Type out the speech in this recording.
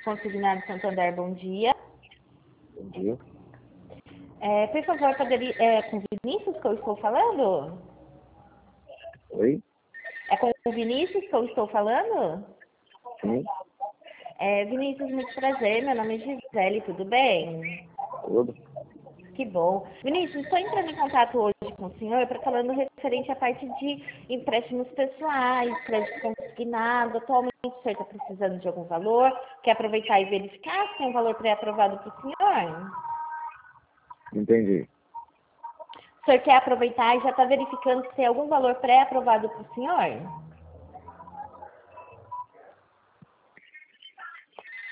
Consignado Santander, bom dia. Bom dia. Por favor, poderia, com o Vinícius que eu estou falando? Oi? É com o Vinícius que eu estou falando? Sim, Vinícius, muito prazer. Meu nome é Gisele, tudo bem? tudo. Que bom. Vinícius, estou entrando em contato hoje com o senhor para falando referente à parte de empréstimos pessoais, crédito consignado. Atualmente o senhor está precisando de algum valor? Quer aproveitar e verificar se tem um valor pré-aprovado para o senhor? Entendi. O senhor quer aproveitar e já está verificando se tem algum valor pré-aprovado para o senhor?